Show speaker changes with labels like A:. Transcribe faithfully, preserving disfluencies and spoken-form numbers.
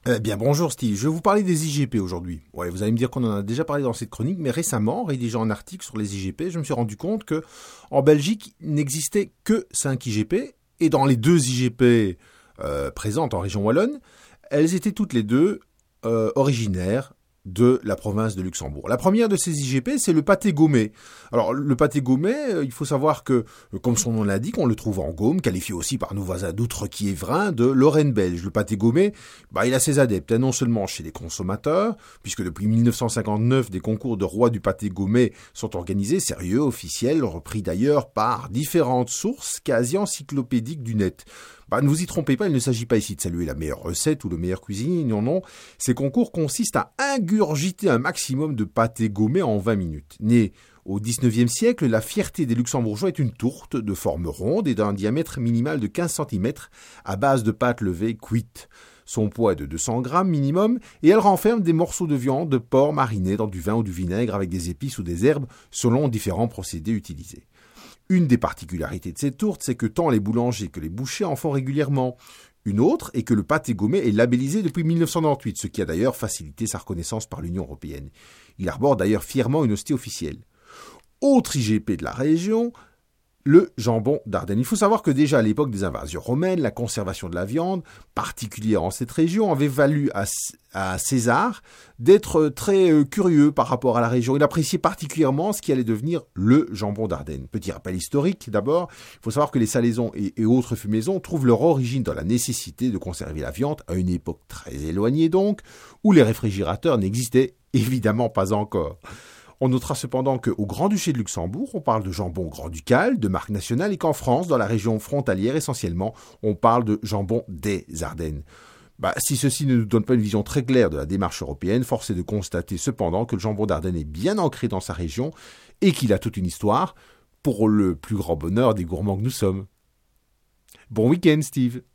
A: Eh bien, bonjour Steve, je vais vous parler des I G P aujourd'hui. Ouais, vous allez me dire qu'on en a déjà parlé dans cette chronique, mais récemment, en rédigeant un article sur les I G P, je me suis rendu compte que en Belgique, il n'existait que cinq I G P, et dans les deux I G P euh, présentes en région wallonne, elles étaient toutes les deux euh, originaires de la province de Luxembourg. La première de ces I G P, c'est le pâté gaumais. Alors, le pâté gaumais, euh, il faut savoir que, euh, comme son nom l'indique, on le trouve en Gaume, qualifié aussi par nos voisins d'outre-Quiévrain de Lorraine belge. Le pâté gaumais, bah, il a ses adeptes, hein, non seulement chez les consommateurs, puisque depuis dix-neuf cent cinquante-neuf, des concours de roi du pâté gaumais sont organisés, sérieux, officiels, repris d'ailleurs par différentes sources quasi encyclopédiques du net. Bah, ne vous y trompez pas, il ne s'agit pas ici de saluer la meilleure recette ou le meilleur cuisinier, non, non. Ces concours consistent à ingurgiter un maximum de pâté gaumais en vingt minutes. Né au dix-neuvième siècle, la fierté des Luxembourgeois est une tourte de forme ronde et d'un diamètre minimal de quinze centimètres à base de pâte levée cuite. Son poids est de deux cents grammes minimum et elle renferme des morceaux de viande de porc marinés dans du vin ou du vinaigre avec des épices ou des herbes selon différents procédés utilisés. Une des particularités de ces tourtes, c'est que tant les boulangers que les bouchers en font régulièrement. Une autre est que le pâté gaumais est labellisé depuis dix-neuf cent quatre-vingt-dix-huit, ce qui a d'ailleurs facilité sa reconnaissance par l'Union européenne. Il arbore d'ailleurs fièrement une hostie officielle. Autre I G P de la région, le jambon d'Ardenne. Il faut savoir que déjà à l'époque des invasions romaines, la conservation de la viande, particulière en cette région, avait valu à, à César d'être très euh, curieux par rapport à la région. Il appréciait particulièrement ce qui allait devenir le jambon d'Ardenne. Petit rappel historique d'abord, il faut savoir que les salaisons et, et autres fumaisons trouvent leur origine dans la nécessité de conserver la viande à une époque très éloignée donc, où les réfrigérateurs n'existaient évidemment pas encore. On notera cependant qu'au Grand-Duché de Luxembourg, on parle de jambon grand-ducal, de marque nationale, et qu'en France, dans la région frontalière essentiellement, on parle de jambon des Ardennes. Bah, si ceci ne nous donne pas une vision très claire de la démarche européenne, force est de constater cependant que le jambon d'Ardenne est bien ancré dans sa région et qu'il a toute une histoire, pour le plus grand bonheur des gourmands que nous sommes. Bon week-end, Steve!